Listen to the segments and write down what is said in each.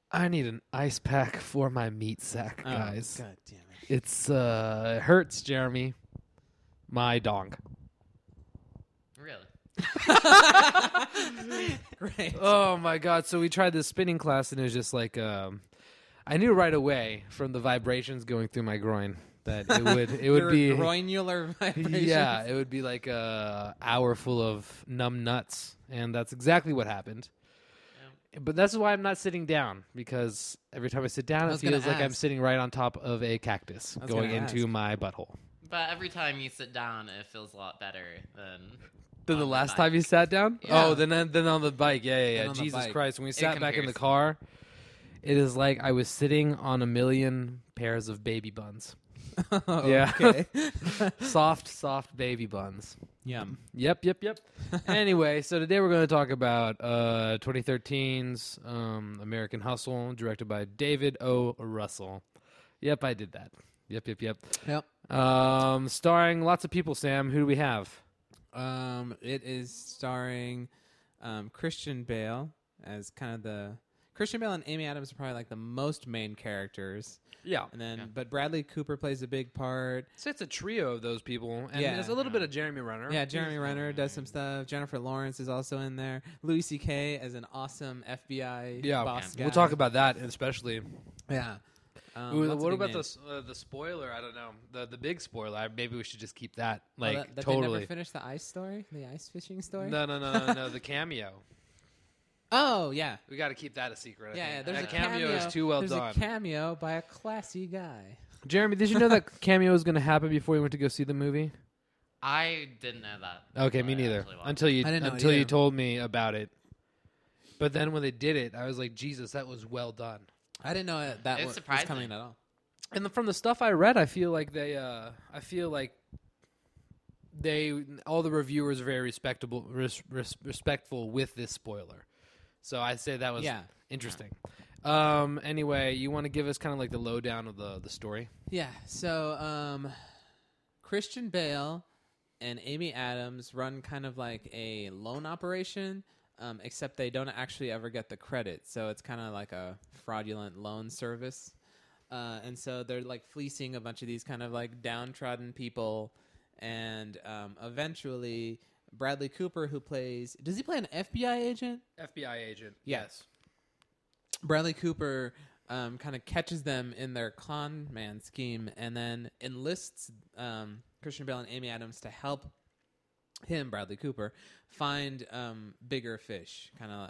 I need an ice pack for my meat sack, guys. God damn it. It's it hurts, Jeremy. My dong. Really? Great. Oh my god! So we tried this spinning class, and it was just like I knew right away from the vibrations going through my groin that it would be groinular vibrations. yeah, it would be like a hour full of numb nuts, and that's exactly what happened. But that's why I'm not sitting down, because every time I sit down, it feels like I'm sitting right on top of a cactus going into my butthole. But every time you sit down, it feels a lot better than Then the last time you sat down? Yeah. Oh, then on the bike. Yeah. Jesus Christ. When we sat back in the car, it is like I was sitting on a million pairs of baby buns. Yeah. Okay. soft baby buns. Yum. Yep. Anyway, so today we're going to talk about 2013's American Hustle, directed by David O. Russell. Yep, I did that. Yep. Yep. Starring lots of people, Sam. Who do we have? It is starring Christian Bale as kind of the... Christian Bale and Amy Adams are probably like the most main characters. Yeah. And then, but Bradley Cooper plays a big part. So it's a trio of those people, and Yeah. there's a little bit of Jeremy Renner. Yeah, Jeremy Renner does some stuff. Jennifer Lawrence is also in there. Louis C.K. as an awesome FBI boss guy. We'll talk about that especially. Yeah. What about the spoiler? I don't know. The big spoiler. Maybe we should just keep that that totally. They never finished the ice story, the ice fishing story. No. The cameo. Oh yeah, We got to keep that a secret. yeah. There's that a cameo is too well there's done. a cameo by a classy guy. Jeremy, did you know that cameo was going to happen before you went to go see the movie? I didn't know that. Okay, me neither. Until I didn't know you either. told me about it. But then when they did it, I was like, Jesus, that was well done. I didn't know that It's was surprising. coming at all. And from the stuff I read, I feel like all the reviewers are very respectful with this spoiler. So I'd say that was interesting. Anyway, you want to give us kind of like the lowdown of the story? Yeah. So Christian Bale and Amy Adams run kind of like a loan operation, except they don't actually ever get the credit. So it's kind of like a fraudulent loan service. And so they're like fleecing a bunch of these kind of like downtrodden people. And eventually Bradley Cooper, who plays... Does he play an FBI agent? FBI agent. Yes. Bradley Cooper kind of catches them in their con man scheme and then enlists Christian Bale and Amy Adams to help him, Bradley Cooper, find bigger fish, kind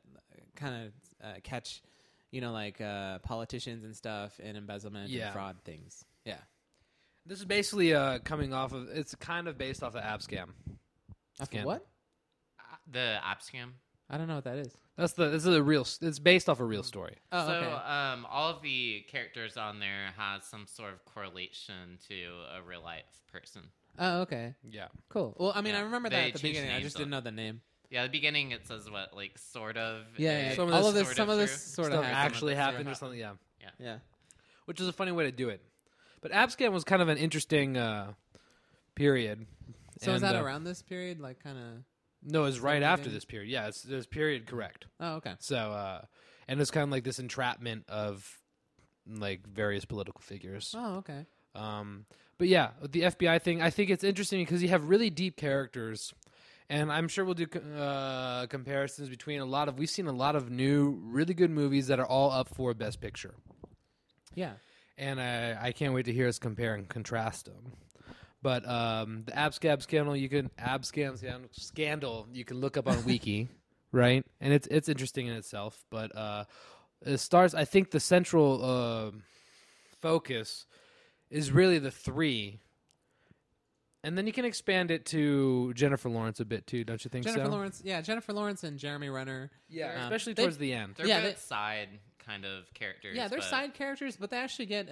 of catch, like politicians and stuff and embezzlement and fraud things. Yeah. This is basically coming off of... It's kind of based off of Ab Scam. What? The app scam. I don't know what that is. This is a real... It's based off a real story. Oh, So okay. all of the characters on there has some sort of correlation to a real life person. Oh, okay. Yeah. Cool. Well, I mean, Yeah. I remember They that at the changed beginning. I names just on didn't it. know the name. Yeah, at the beginning it says what, like, sort of. Yeah. Some of All this of this, some of this sort of Stuff happened. actually happened or something. Yeah. Yeah. Which is a funny way to do it. But Ab Scam was kind of an interesting period. So is that around this period, like kind of? No, it's right after beginning? this period. Yeah, it's this period correct. Oh, okay. So, and it's kind of like this entrapment of like various political figures. Oh, okay. But yeah, with the FBI thing, I think it's interesting because you have really deep characters, and I'm sure we'll do comparisons between we've seen a lot of new, really good movies that are all up for Best Picture. Yeah. And I can't wait to hear us compare and contrast them. But the Ab Scam scandal, you can look up on Wiki, right? And it's interesting in itself. But it starts. I think the central focus is really the three, and then you can expand it to Jennifer Lawrence a bit too, don't you think? Jennifer Lawrence and Jeremy Renner. Yeah, especially towards the end. They're both side kind of characters. Yeah, they're side characters, but they actually get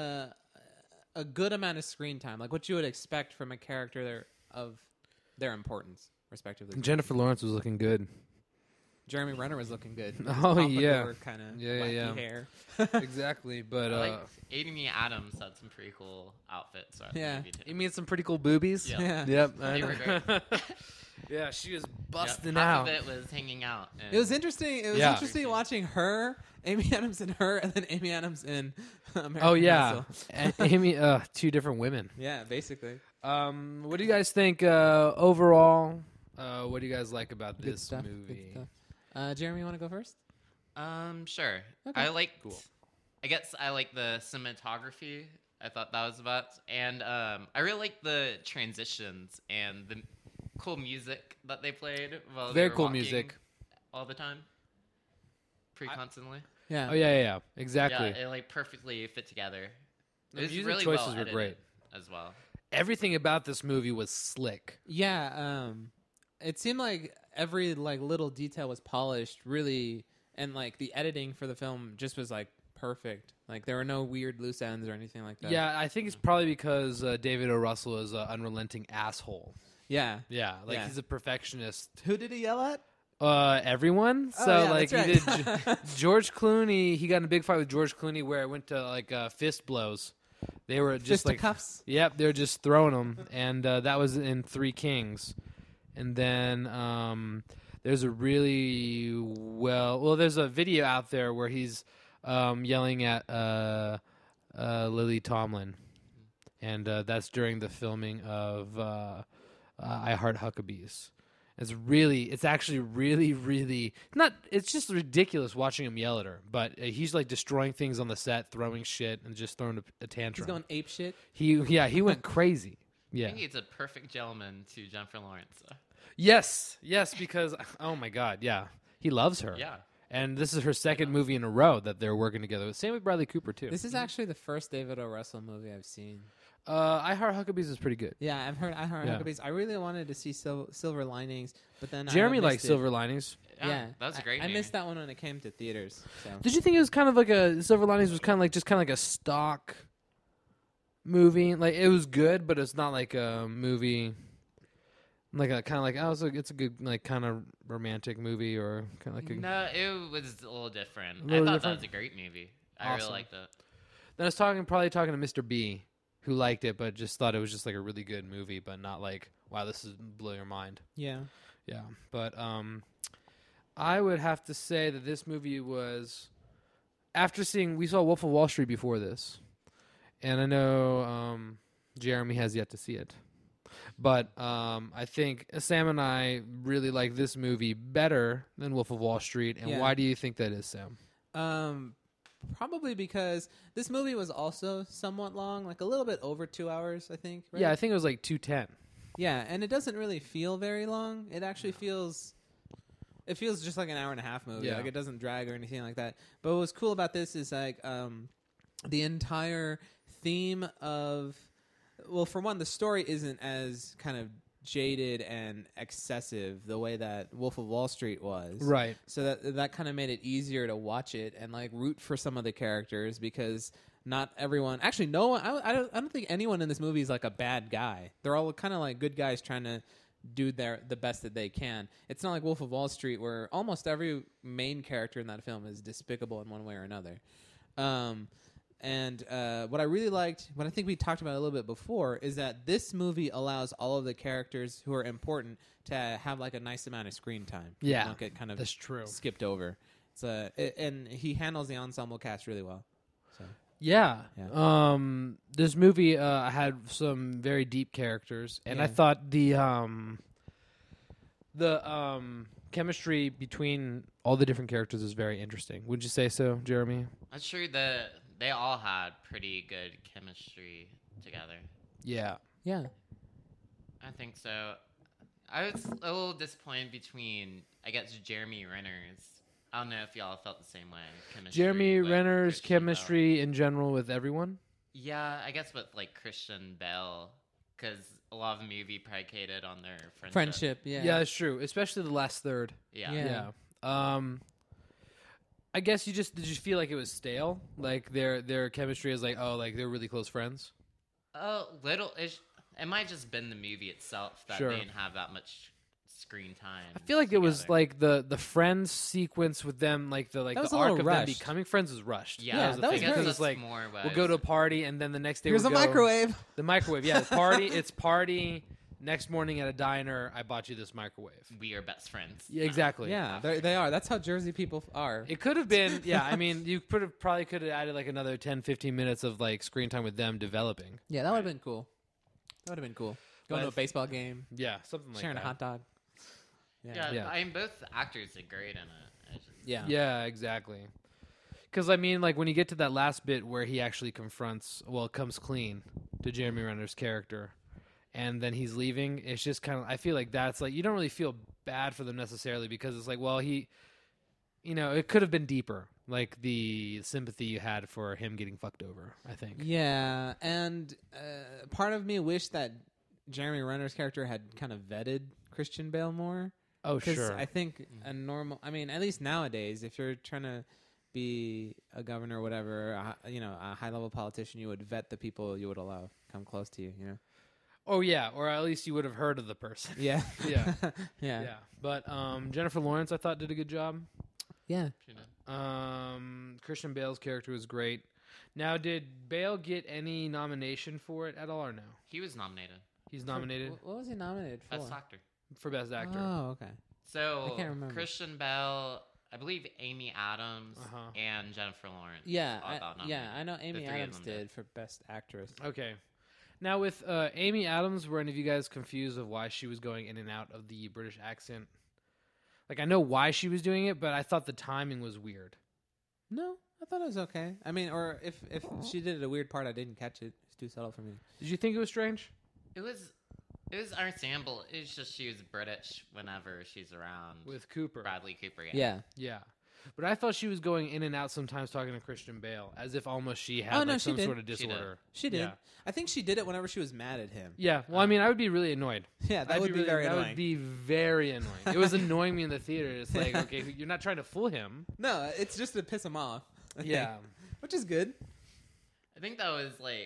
a good amount of screen time, like what you would expect from a character of their importance, respectively. Jennifer Lawrence was looking good. Jeremy Renner was looking good. Oh, yeah. Kind of Yeah. hair. Exactly, but Amy Adams had some pretty cool outfits. So Yeah. you mean some pretty cool boobies? Yeah. Yep. They were great. Yeah, she was busting half out. of it was hanging out. It was interesting. It was Yeah. interesting watching her, Amy Adams and her, and then Amy Adams in American Oh yeah, Hustle. and Amy. Two different women. Yeah, basically. What do you guys think overall? What do you guys like about Good this stuff. movie? Good stuff. Jeremy, you want to go first? Sure. Okay. I like. Cool. I guess I like the cinematography. I thought that was about, and I really like the transitions and the cool music that they played while Very they were cool walking music. all the time, constantly. Yeah. Oh yeah, exactly. Yeah, it like perfectly fit together. The It was music really choices well were edited great. as well. Everything about this movie was slick. Yeah, it seemed like every like little detail was polished, really, and like the editing for the film just was like perfect. Like there were no weird loose ends or anything like that. Yeah, I think it's probably because David O. Russell is an unrelenting asshole. Yeah. Yeah, like Yeah. he's a perfectionist. Who did he yell at? Everyone. Oh, So yeah, like that's he right. did George Clooney. He got in a big fight with George Clooney where it went to like fist blows. They were just like Fisticuffs. Yep, they were just throwing them, and that was in Three Kings. And then there's a really there's a video out there where he's yelling at Lily Tomlin, and that's during the filming of I Heart Huckabees. It's actually really not. It's just ridiculous watching him yell at her. But he's like destroying things on the set, throwing shit, and just throwing a tantrum. He's going ape shit. He went crazy. I Yeah. think he's a perfect gentleman to Jennifer Lawrence. Yes, because oh my god, yeah, he loves her. Yeah. And this is her second movie in a row that they're working together. Same with Bradley Cooper too. This is actually the first David O. Russell movie I've seen. I Heart Huckabees is pretty good. Yeah, I've heard Yeah. Huckabees. I really wanted to see Silver Linings, but then Jeremy I likes missed it. Silver Linings. Yeah, that was a great I movie. missed that one when it came to theaters. So. Did you think it was kind of like Silver Linings was kind of like a stock movie? Like it was good, but it's not like a movie. Like a kind of like it's a good like kind of romantic movie or kind of like a. No, it was a little different. Little I thought different? that was a great movie. I Awesome. really liked it. Then I was probably talking to Mr. B, who liked it, but just thought it was just like a really good movie, but not like wow, this is blow your mind. Yeah. Yeah, but I would have to say that this movie was we saw Wolf of Wall Street before this, and I know Jeremy has yet to see it, but I think Sam and I really like this movie better than Wolf of Wall Street. And Yeah. why do you think that is, Sam? Probably because this movie was also somewhat long, like a little bit over 2 hours, I think. Right? Yeah, I think it was like 2:10. Yeah, and it doesn't really feel very long. It actually feels just like an hour and a half movie. Yeah. Like it doesn't drag or anything like that. But what's cool about this is like the entire theme of for one, the story isn't as kind of jaded and excessive the way that Wolf of Wall Street was. Right. So that kind of made it easier to watch it and like root for some of the characters because not everyone, actually no one, I don't think anyone in this movie is like a bad guy. They're all kind of like good guys trying to do the best that they can. It's not like Wolf of Wall Street where almost every main character in that film is despicable in one way or another. And what I really liked, what I think we talked about a little bit before, is that this movie allows all of the characters who are important to have like a nice amount of screen time. Yeah, Don't get kind of that's true. skipped over. It's and he handles the ensemble cast really well. So Yeah. Yeah. This movie had some very deep characters, and I Yeah. thought the chemistry between all the different characters is very interesting. Would you say so, Jeremy? I'm sure that they all had pretty good chemistry together. Yeah. yeah, I think so. I was a little disappointed between, I guess, Jeremy Renner's. I don't know if y'all felt the same way. Chemistry Jeremy with Renner's Christian Bale. chemistry in general with everyone. Yeah, I guess with like Christian Bale, because a lot of the movie predicated on their friendship. Yeah, Yeah, that's true. Especially the last third. Yeah. Yeah. Yeah. I guess did you feel like it was stale? Like their chemistry is like, oh, like they're really close friends. It might just been the movie itself that Sure. they didn't have that much screen time. I feel like it was together. like the friends sequence with them, like the was arc a little of them rushed. becoming friends was rushed. Yeah, Yeah, was the that thing. was I guess very- Because that's it's like more what we'll go to a party and then the next day here's we'll a go, microwave. The microwave, yeah, the party. It's party. Next morning at a diner, I bought you this microwave. We are best friends. Yeah, exactly. Yeah, they are. That's how Jersey people are. It could have been, yeah, I mean, you probably could have added like another 10, 15 minutes of like screen time with them developing. Yeah, that would have been cool. That would have been cool. Going But to a baseball game, Yeah, something like sharing that. a hot dog. Yeah, Yeah. I mean, both actors are great in it. It's just- Yeah. Yeah, exactly. Because, I mean, like, when you get to that last bit where he actually comes clean to Jeremy Renner's character, and then he's leaving, it's just kind of, I feel like that's, like, you don't really feel bad for them necessarily because it's like, well, it could have been deeper, like, the sympathy you had for him getting fucked over, I think. Yeah, and part of me wished that Jeremy Renner's character had kind of vetted Christian Bale more. Oh, Because sure. I think at least nowadays, if you're trying to be a governor or whatever, a high-level politician, you would vet the people you would allow come close to you, Oh, yeah, or at least you would have heard of the person. Yeah. Yeah. Yeah. Yeah. But Jennifer Lawrence, I thought, did a good job. Yeah. you know. Christian Bale's character was great. Now, did Bale get any nomination for it at all, or no? He was nominated. He's nominated What was he nominated for? Best actor. for Best Actor. Oh, okay. So I can't remember. Christian Bale, I believe Amy Adams Uh-huh. and Jennifer Lawrence. Yeah, all got nominated. I know The Amy three of Adams them did for Best Actress. Okay. Now, with Amy Adams, were any of you guys confused of why she was going in and out of the British accent? Like, I know why she was doing it, but I thought the timing was weird. No, I thought it was okay. I mean, or if she did a weird part, I didn't catch it. It's too subtle for me. Did you think it was strange? It was understandable. It's just she was British whenever she's around With Cooper. Bradley Cooper. Yeah. Yeah. But I thought she was going in and out sometimes talking to Christian Bale, as if almost she had no, she some did. sort of She did. disorder. She did. Yeah. I think she did it whenever she was mad at him. Yeah. Well, I mean, I would be really annoyed. Yeah, that I'd would be very That annoying. would be very annoying. It was annoying me in the theater. It's like, okay, you're not trying to fool him. No, it's just to piss him off. I think. Yeah. Which is good. I think that was like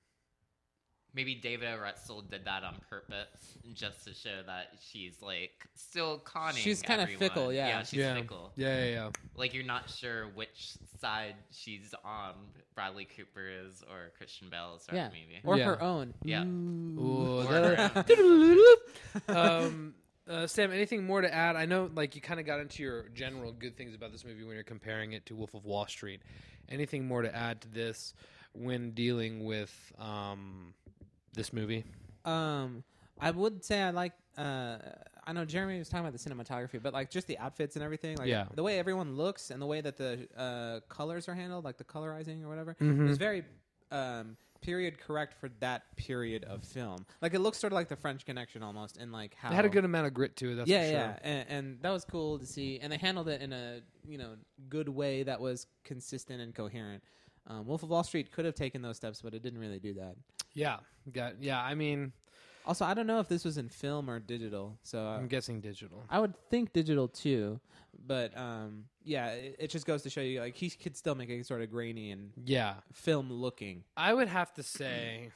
maybe David O. Russell did that on purpose just to show that she's like still conning. She's kinda everyone. fickle, yeah. Yeah, she's fickle. Yeah. Like you're not sure which side she's on. Bradley Cooper is or Christian Bale is, or Yeah. maybe. Or Yeah. her own. Yeah. Ooh, Or that- her Sam, anything more to add? I know, like, you kind of got into your general good things about this movie when you're comparing it to Wolf of Wall Street. Anything more to add to this when dealing with this movie? I would say I like. I know Jeremy was talking about the cinematography, but like just the outfits and everything, like Yeah. the way everyone looks and the way that the colors are handled, like the colorizing or whatever, Mhm. is very period correct for that period of film. Like it looks sort of like the French Connection almost, and like how It had a good amount of grit to it. That's yeah, for sure. yeah, and that was cool to see, and they handled it in a good way that was consistent and coherent. Wolf of Wall Street could have taken those steps, but it didn't really do that. Yeah. I mean, Also, I don't know if this was in film or digital, so I'm guessing digital. I would think digital too. But yeah, it just goes to show you, like he could still make it sort of grainy and Yeah. film looking. I would have to say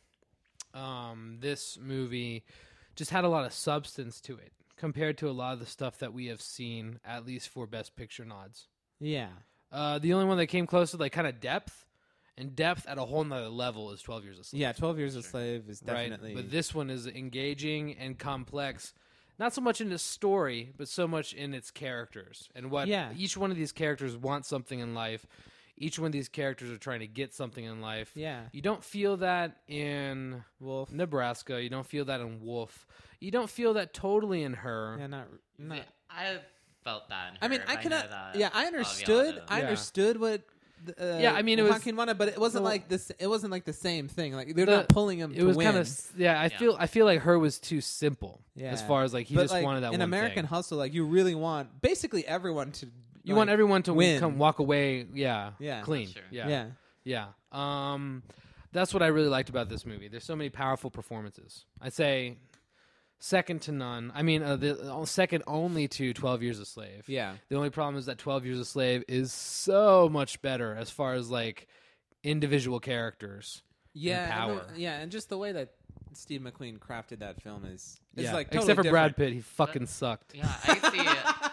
this movie just had a lot of substance to it compared to a lot of the stuff that we have seen, at least for Best Picture nods. Yeah, The only one that came close to like kind of depth, and depth at a whole nother level is 12 Years a Slave. yeah. 12 Years a Slave is Right? definitely. But this one is engaging and complex, not so much in the story, but so much in its characters and what Yeah. each one of these characters wants something in life. Each one of these characters are trying to get something in life. yeah, You don't feel that in Wolf. Nebraska. You don't feel that in Wolf. You don't feel that totally in Her. Yeah, not. I felt that. In her, I mean, I know cannot. that Yeah, I understood. Aviana I Yeah. understood what. Yeah, I mean, it was- Joaquin wanted, but it wasn't Well- like this. It wasn't like the same thing. Like they're The- not pulling him. It to was win. kind of I Yeah. feel like Her was too simple. Yeah. As far as like he But, just like, wanted that in one American thing. Hustle. Like you really want basically everyone to. You like, want everyone to win. come walk away. Yeah. Yeah. Clean. Sure. Yeah. Yeah. That's what I really liked about this movie. There's so many powerful performances. I'd say second to none. I mean, second only to 12 Years a Slave. Yeah. The only problem is that 12 Years a Slave is so much better as far as like individual characters. Yeah, and power. and just the way that Steve McQueen crafted that film is Yeah. like totally Except for Brad different. Pitt, he fucking sucked. Yeah, I see it.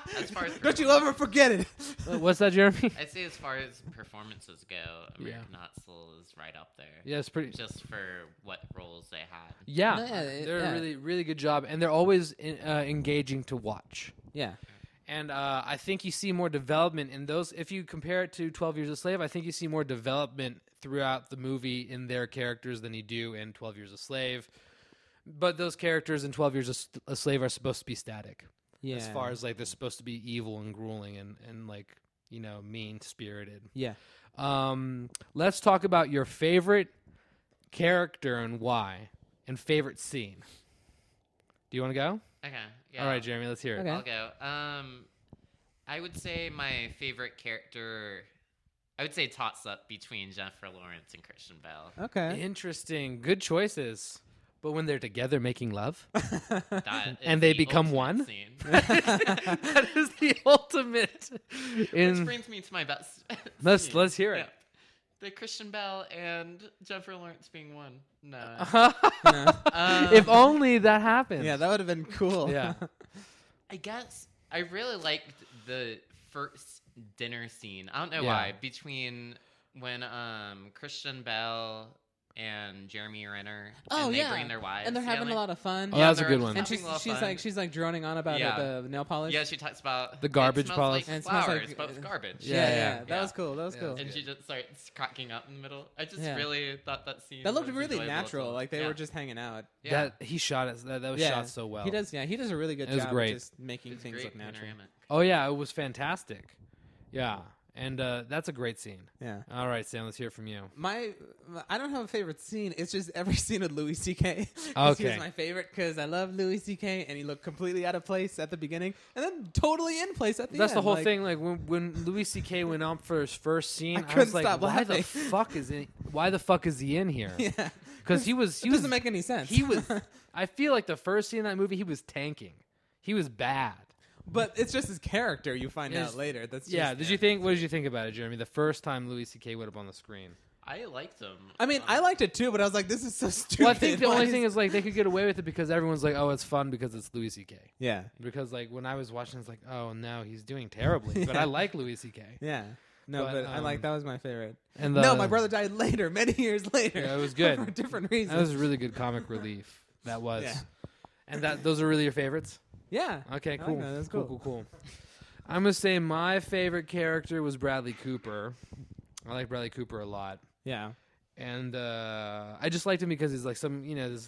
As far as Don't you ever forget it. What's that, Jeremy? I'd say as far as performances go, American Hustle is right up there. Yeah, it's pretty. Just for what roles they had. Yeah, No, they're yeah. a really, really good job, and they're always engaging to watch. Yeah. And I think you see more development in those. If you compare it to 12 Years a Slave, I think you see more development throughout the movie in their characters than you do in 12 Years a Slave. But those characters in 12 Years a Slave are supposed to be static. Yeah. As far as like they're supposed to be evil and grueling and like, you know, mean-spirited. Yeah. Let's talk about your favorite character and why, and favorite scene. Do you want to go? Okay. Yeah. All right, Jeremy, let's hear it. Okay. I'll go. I would say my favorite character. I would say toss up between Jennifer Lawrence and Christian Bale. Okay. Interesting. Good choices. But when they're together making love, That And is they the become ultimate one? Scene. that is the ultimate. Which brings me to my best. Let's scene. hear it. Yeah. The Christian Bale and Jennifer Lawrence being one. No. If only that happened. Yeah, that would have been cool. Yeah. I guess I really liked the first dinner scene. I don't know Yeah. why. Between when Christian Bell and Jeremy Renner Oh, and they yeah. bring their wives And they're having together. a lot of fun. Oh, that was a they're good just one. And having a lot of fun. she's like droning on about Yeah. the nail polish. Yeah, she talks about The garbage it smells polish. like And it smells flowers, like- but it's garbage. Yeah. That Yeah. was cool. That was Yeah, cool. it was And she just starts cracking up in the middle. I just Yeah. really thought that scene That looked was really enjoyable as natural. well. Like they Yeah. were just hanging out. Yeah. That he shot it. That was shot so well. He does. Yeah, he does a really good It was job great. of just making It's things great look natural. panoramic. Oh yeah, it was fantastic. Yeah, and that's a great scene. Yeah. All right, Sam, let's hear it from you. I don't have a favorite scene. It's just every scene with Louis C.K. Okay. He's my favorite because I love Louis C.K. and he looked completely out of place at the beginning and then totally in place at the That's end. the whole Like, thing. Like when Louis C.K. went on for his first scene, I, couldn't was like, stop why the laughing. fuck is he in here? Yeah. Because he was It doesn't make any sense. he was. I feel like the first scene in that movie, he was tanking. He was bad. But it's just his character. You find It's- out later. That's just, Yeah. Did you think? What did you think about it, Jeremy? The first time Louis C.K. went up on the screen. I liked him. I mean, I liked it too, but I was like, this is so stupid. Well, I think the Why only is- thing is like they could get away with it because everyone's like, oh, it's fun because it's Louis C.K. Yeah. Because like when I was watching, it's like, oh no, he's doing terribly. But Yeah. I like Louis C.K. Yeah. No, But, but I like that was my favorite. And No, my brother died later, many years later. Yeah, it was good. for different reasons. That was a really good comic relief. That was. Yeah. And those are really your favorites? Yeah. Okay, I cool. like that. That's cool. I'm gonna say my favorite character was Bradley Cooper. I like Bradley Cooper a lot, Yeah. and I just liked him because he's like this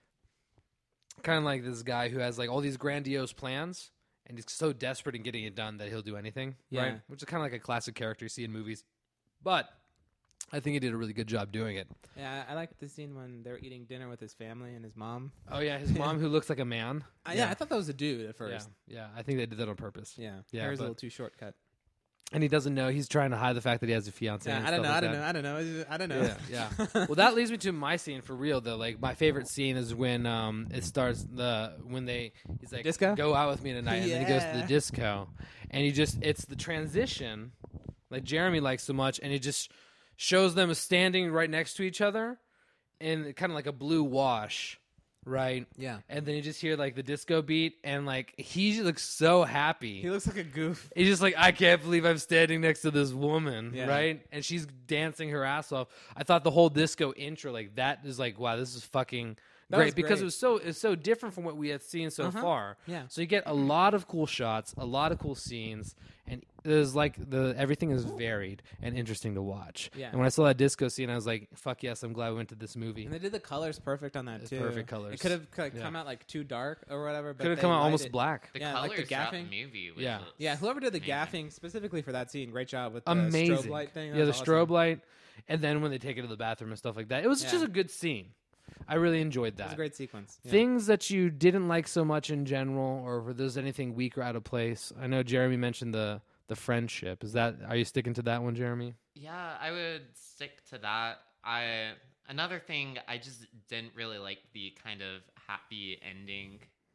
kind of like this guy who has like all these grandiose plans, and he's so desperate in getting it done that he'll do anything. Yeah. Right, which is kind of like a classic character you see in movies, but I think he did a really good job doing it. Yeah, I liked the scene when they're eating dinner with his family and his mom. Oh yeah, his mom who looks like a man. Yeah, I thought that was a dude at first. Yeah, I think they did that on purpose. Yeah. Yeah, Hair's a but- little too shortcut. And he doesn't know. He's trying to hide the fact that he has a fiance. Yeah, and I don't know. stuff I like don't that. know. I don't know. I don't know. Yeah, yeah. Well, that leads me to my scene for real though. Like my favorite scene is when it starts he's like Disco? go out with me tonight, and then he goes to Yeah. the disco, and it's the transition, like Jeremy likes so much, and it just shows them standing right next to each other, in kind of like a blue wash, right? Yeah. And then you just hear like the disco beat, and like he looks so happy. He looks like a goof. He's just like, I can't believe I'm standing next to this woman, Yeah. right? And she's dancing her ass off. I thought the whole disco intro, like that, is like, wow, this is fucking That great was because great. it's so different from what we had seen so Uh-huh. far. Yeah. So you get a lot of cool shots, a lot of cool scenes, and there's like everything is varied and interesting to watch. Yeah. And when I saw that disco scene, I was like, fuck yes, I'm glad we went to this movie. And they did the colors perfect on that It's too. perfect colors. It could have Yeah. come out like too dark or whatever. But Could have they come out lighted- almost black. The Yeah, like colors the throughout gaffing. the movie. Was Yeah. just Yeah, whoever did the amazing. gaffing specifically for that scene, great job with the Amazing. strobe light thing. That Yeah, the was strobe awesome. light, and then when they take it to the bathroom and stuff like that, it was Yeah. just a good scene. I really enjoyed It that. was a great sequence. Yeah. Things that you didn't like so much in general, or if there's anything weak or out of place. I know Jeremy mentioned the friendship. Are you sticking to that one, Jeremy? Yeah, I would stick to that. Another thing, I just didn't really like the kind of happy ending.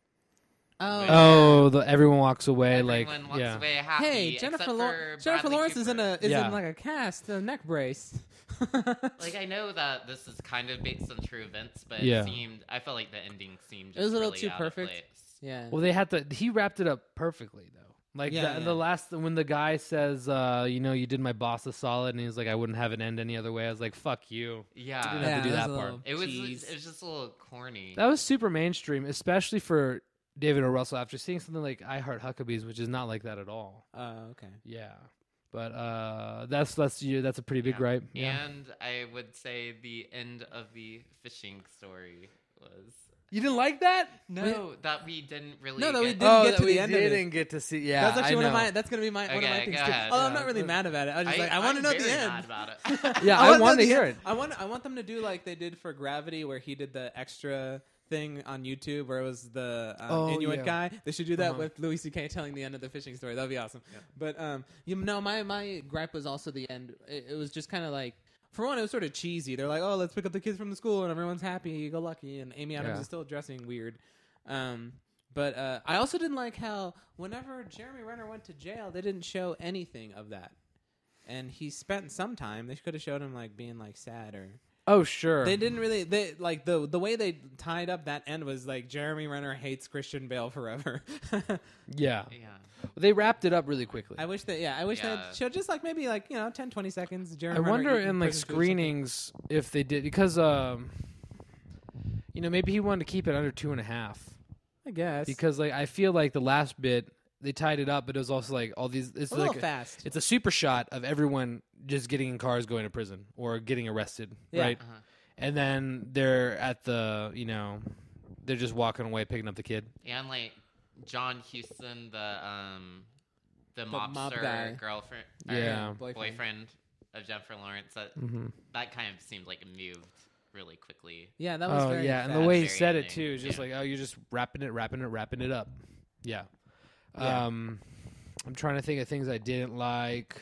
Oh, everyone walks away. Everyone walks yeah. away happy. Hey, except Jennifer for Jennifer Bradley Lawrence is in Cooper. Yeah. in like a cast, a neck brace. Like, I know that this is kind of based on true events, but Yeah. I felt like the ending seemed It was just a little really too out of perfect. place. Yeah. Well, he wrapped it up perfectly though. Like Yeah, the last when the guy says, you did my boss a solid, and he's like, I wouldn't have it end any other way. I was like, fuck you. Yeah. You didn't have to do that's that a part. little It was cheese. just a little corny. That was super mainstream, especially for David O. Russell. After seeing something like I Heart Huckabees, which is not like that at all. Okay. Yeah, but that's a pretty big Yeah. gripe. Yeah. And I would say the end of the fishing story was You didn't like that? that we didn't really. No, that we get- didn't get that to the we end of it. didn't get to see. Yeah, That's actually I one of know. my. That's gonna be one of my Okay, things go too. ahead. Although I'm not really mad about it. I was just I want to know I'm the very end. mad about it. Yeah, I want to the hear end. it. I want them to do like they did for Gravity, where he did the extra thing on YouTube where it was the Inuit guy. They should do that with Louis C.K. telling the end of the fishing story. That'd be awesome. Yeah. But my gripe was also the end. It was just kind of like. For one, it was sort of cheesy. They're like, "Oh, let's pick up the kids from the school, and everyone's happy. You go lucky." And Amy Adams is still dressing weird. But I also didn't like how whenever Jeremy Renner went to jail, they didn't show anything of that. And he spent some time. They could have showed him like being like sad or. Oh sure. They didn't really. They like the way they tied up that end was like Jeremy Renner hates Christian Bale forever. Yeah. Yeah. They wrapped it up really quickly. I wish that. Yeah, I wish Yeah. that showed just like maybe like 10, 20 seconds. Jeremy I Renner wonder eating in like prison food or something. screenings if they did because maybe he wanted to keep it under 2.5 I guess because like I feel like the last bit they tied it up, but it was also like all these. It's a like little fast. It's a super shot of everyone just getting in cars going to prison or getting arrested, Yeah. right? Uh-huh. And then they're at the they're just walking away picking up the kid. And like John Huston, the mob mobster guy. girlfriend, Yeah. boyfriend of Jennifer Lawrence. That kind of seemed like it moved really quickly. Yeah, that was Oh very yeah, and the fast. way he Very said it ending. too is just Yeah. like, oh, you're just wrapping it up. Yeah. Yeah. I'm trying to think of things I didn't like.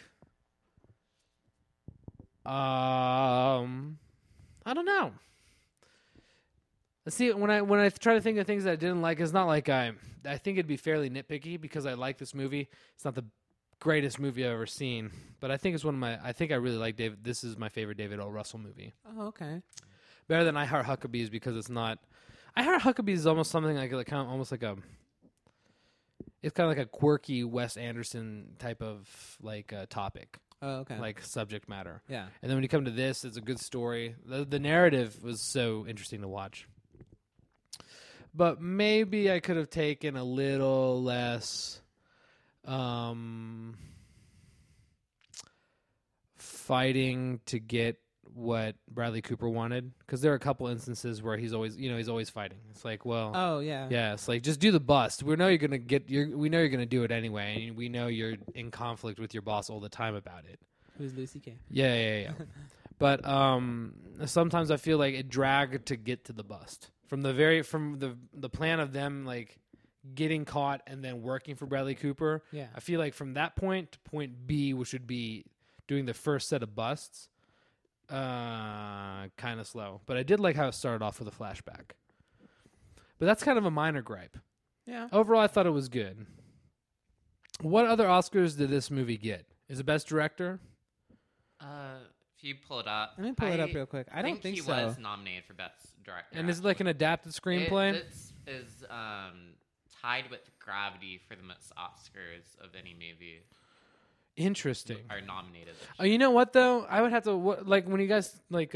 I don't know. Let's see. When I try to think of things that I didn't like, it's not like I think it'd be fairly nitpicky because I like this movie. It's not the greatest movie I've ever seen, but I think it's one of my. I think I really like David. This is my favorite David O. Russell movie. Oh, okay. Better than I Heart Huckabees because it's not. I Heart Huckabees is almost something like kind of almost like a. It's kind of like a quirky Wes Anderson type of like topic, Oh, okay. like subject matter. yeah. And then when you come to this, it's a good story. The narrative was so interesting to watch. But maybe I could have taken a little less fighting to get what Bradley Cooper wanted, because there are a couple instances where he's always fighting. It's like, well, Oh, yeah. yeah, it's like just do the bust. We know you're gonna we know you're gonna do it anyway, and we know you're in conflict with your boss all the time about it. Who's Lucy K? Yeah. But sometimes I feel like it dragged to get to the bust from the plan of them like getting caught and then working for Bradley Cooper. Yeah. I feel like from that point to point B, which would be doing the first set of busts, kind of slow. But I did like how it started off with a flashback. But that's kind of a minor gripe. Yeah. Overall, I thought it was good. What other Oscars did this movie get? Is it Best Director? If you pull it up, Let me pull it up real quick. I don't think he so. was nominated for Best Director. And is it like an adapted screenplay? It is tied with Gravity for the most Oscars of any movie Interesting. are nominated. Oh, you know what though? I would have to like when you guys like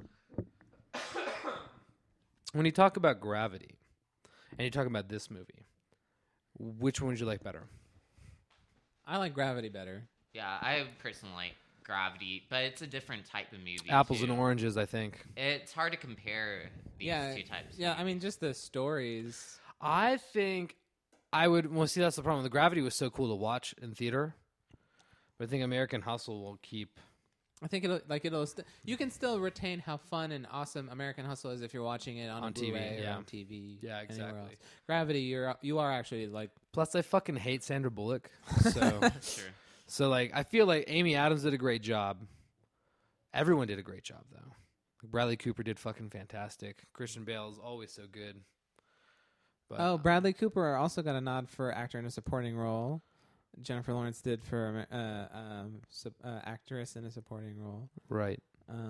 when you talk about Gravity and you talk about this movie, which one would you like better? I like Gravity better. Yeah, I personally like Gravity, but it's a different type of movie. Apples too. and oranges, I think. It's hard to compare these two types. Yeah, of I mean, just the stories. I think I would. Well, see, that's the problem. The Gravity was so cool to watch in theater, but I think American Hustle will keep. I think you can still retain how fun and awesome American Hustle is if you're watching it on TV, Blu-ray or yeah. on TV. Yeah, anywhere exactly. else. Gravity, you are actually like Plus, I fucking hate Sandra Bullock. So, Sure. so like, I feel like Amy Adams did a great job. Everyone did a great job, though. Bradley Cooper did fucking fantastic. Christian Bale is always so good. But, Bradley Cooper also got a nod for actor in a supporting role. Jennifer Lawrence did for actress in a supporting role. right.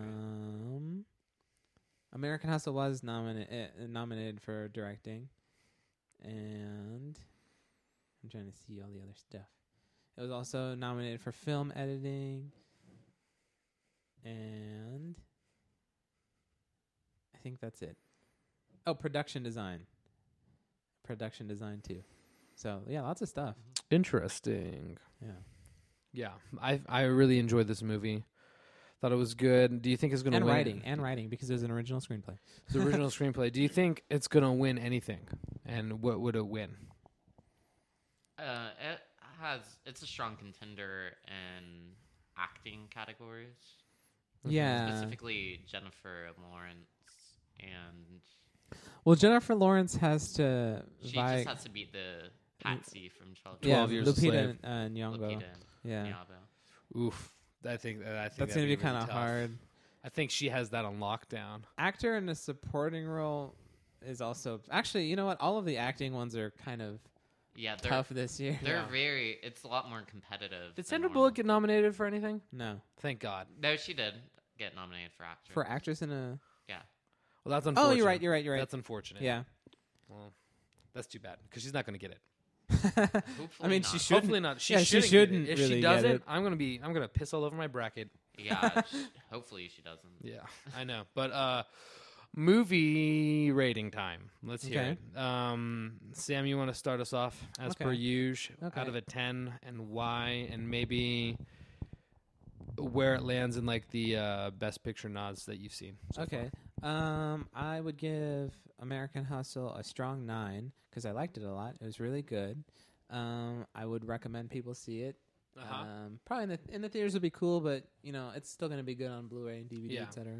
American Hustle was nominated for directing, and I'm trying to see all the other stuff. It was also nominated for film editing, and I think that's it. Oh, production design too. So yeah, lots of stuff. Interesting. Yeah. Yeah, I really enjoyed this movie. Thought it was good. Do you think it's going to win? And writing because there's an original screenplay. It's the original screenplay. Do you think it's going to win anything? And what would it win? It's a strong contender in acting categories. Yeah. Specifically Jennifer Lawrence, and Well, Jennifer Lawrence has to she just has to beat the Patsy from 12 Years a Lupita Slave. Nyong'o. Lupita Yeah. Nyong'o. Oof. I think That's going going to be kind of hard. I think she has that on lockdown. Actor in a supporting role is also... Actually, you know what? All of the acting ones are kind of Yeah, tough this year. They're very. It's a lot more competitive. Did than Sandra normal. Bullock get nominated for anything? No. Thank God. No, she did get nominated for actor. For actress in a... Yeah. Well, that's unfortunate. Oh, you're right. That's unfortunate. Yeah. Well, that's too bad because she's not going to get it. Hopefully I mean, not. she should. Hopefully not. She Yeah, she shouldn't get it. If shouldn't she really get doesn't, it. I'm gonna piss all over my bracket. Yeah. Hopefully she doesn't. Yeah, I know. But movie rating time. Let's hear it. Sam, you want to start us off as per usual? Okay. Out of a 10, and why, and maybe where it lands in like the best picture nods that you've seen. So Okay. I would give American Hustle a strong 9 because I liked it a lot. It was really good. I would recommend people see it. Uh-huh. Probably in the theaters would be cool, but it's still going to be good on Blu-ray and DVD, Yeah. etc.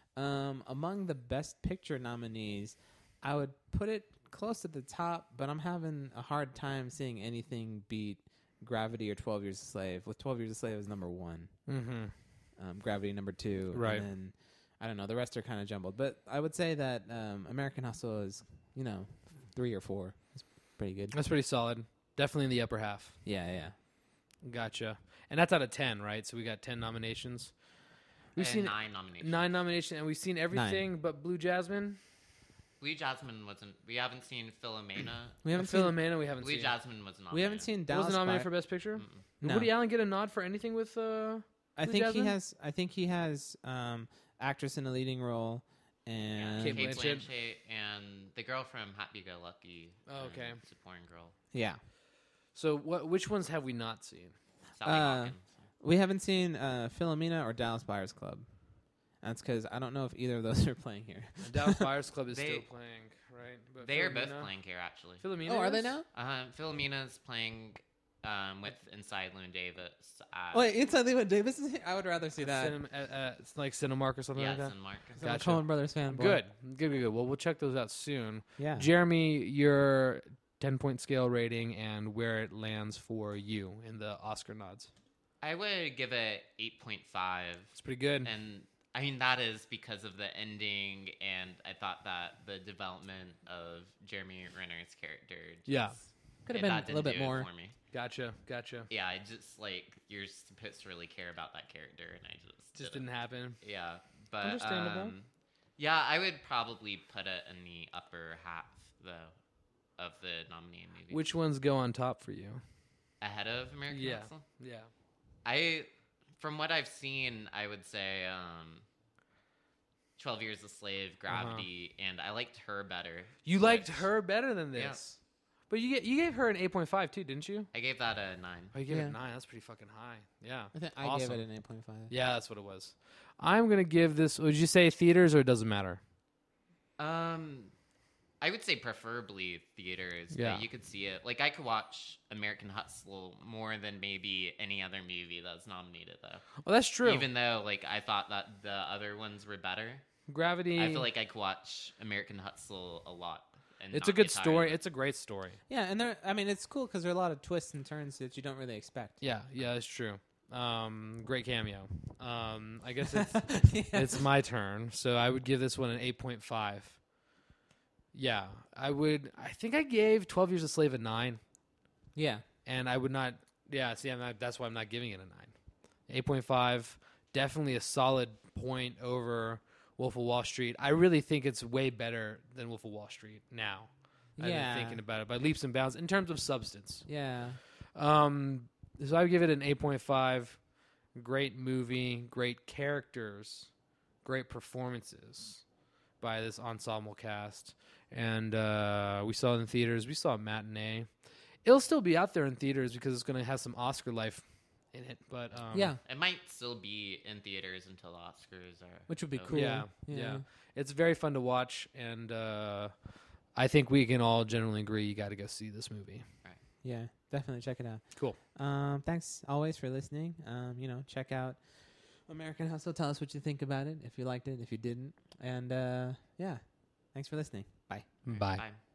Among the best picture nominees, I would put it close at the top, but I'm having a hard time seeing anything beat Gravity or 12 Years a Slave. With 12 Years a Slave as number 1. Mm-hmm. Gravity number 2. Right. And then, I don't know, the rest are kind of jumbled. But I would say that American Hustle is, 3 or 4. It's pretty good. That's pretty solid. Definitely in the upper half. Yeah. Gotcha. And that's out of 10, right? So we got 10 nominations. We've And seen 9 nominations. 9 nominations, and we've seen everything but Blue Jasmine. Blue Jasmine wasn't. We haven't seen Philomena. We haven't seen Philomena, we haven't Blue seen. Jasmine was nominated. we haven't seen Dallas. Was it nominated for Buy- Best Picture? Mm-mm. Did No. Woody Allen get a nod for anything with I Blue think Jasmine? he has actress in a leading role and Kate Kate Blanchett. Blanchett and the girl from Happy Go Lucky. Oh, okay. Supporting girl. yeah. So which ones have we not seen? Sally Uh, Hawkins. We haven't seen Philomena or Dallas Buyers Club. That's because I don't know if either of those are playing here. Dallas Buyers Club is They- still playing, right? But They are both Philomena- playing here, actually. Philomena Oh, are they is? now? Philomena's playing with Inside Llewyn Davis. Wait, Inside Llewyn Davis is here? I would rather see that. It's like Cinemark or something Yes, like that. and Mark. I'm a Gotcha. Coen Brothers fan. boy. Good. Well, we'll check those out soon. Yeah. Jeremy, your 10-point scale rating and where it lands for you in the Oscar nods. I would give it 8.5. It's pretty good. And I mean, that is because of the ending, and I thought that the development of Jeremy Renner's character Yeah. Could have been that a little didn't bit do it more. for me. Gotcha. Yeah, I just you're supposed to really care about that character, and I Just didn't happen. Yeah, but Understandable. Yeah, I would probably put it in the upper half though of the nominated movies. Which ones go on top for you? Ahead of American Yeah. Hustle? Yeah. From what I've seen, I would say 12 Years a Slave, Gravity, and I liked her better. You liked which her better than this. But you gave her an 8.5 too, didn't you? I gave that a 9. Oh, you gave it Yeah. a 9. That's pretty fucking high. Yeah. I think I Awesome. gave it an 8.5. Yeah, that's what it was. I'm going to give this, would you say theaters or it doesn't matter? I would say preferably theaters, Yeah. but you could see it. Like, I could watch American Hustle more than maybe any other movie that's nominated, though. Well, that's true. Even though, I thought that the other ones were better. Gravity. I feel like I could watch American Hustle a lot. And it's not a good get tired story. of it. It's a great story. Yeah, and it's cool because there are a lot of twists and turns that you don't really expect. Yeah, that's true. Great cameo. I guess it's Yeah. it's my turn, so I would give this one an 8.5. Yeah, I would. I think I gave 12 Years a Slave a 9, Yeah. and I would not. Yeah, see, that's why I'm not giving it a 9. 8.5, definitely a solid point over Wolf of Wall Street. I really think it's way better than Wolf of Wall Street now. I've been thinking about it by leaps and bounds in terms of substance. Yeah. So I would give it an 8.5. Great movie, great characters, great performances by this ensemble cast. And we saw it in theaters. We saw a matinee. It'll still be out there in theaters because it's going to have some Oscar life in it. But Yeah. It might still be in theaters until the Oscars are. Which would be over. cool. Yeah. It's very fun to watch, and I think we can all generally agree you got to go see this movie. Yeah, definitely check it out. Cool. Thanks always for listening. Check out American Hustle. Tell us what you think about it, if you liked it, if you didn't. And, thanks for listening. Bye. Bye. Bye.